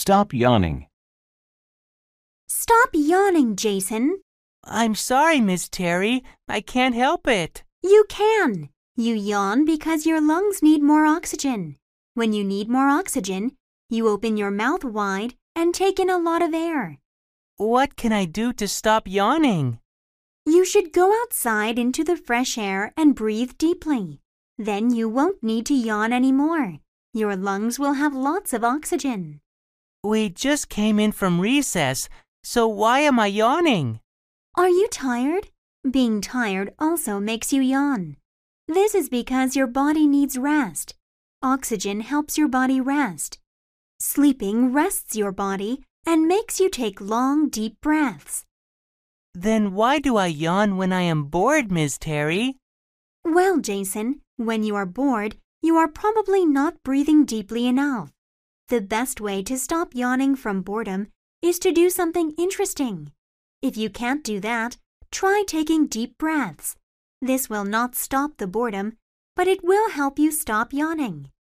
Stop yawning. Stop yawning, Jason. I'm sorry, Miss Terry. I can't help it. You can. You yawn because your lungs need more oxygen. When you need more oxygen, you open your mouth wide and take in a lot of air. What can I do to stop yawning? You should go outside into the fresh air and breathe deeply. Then you won't need to yawn anymore. Your lungs will have lots of oxygen. We just came in from recess, so why am I yawning? Are you tired? Being tired also makes you yawn. This is because your body needs rest. Oxygen helps your body rest. Sleeping rests your body and makes you take long, deep breaths. Then why do I yawn when I am bored, Miss Terry? Well, Jason, when you are bored, you are probably not breathing deeply enough. The best way to stop yawning from boredom is to do something interesting. If you can't do that, try taking deep breaths. This will not stop the boredom, but it will help you stop yawning.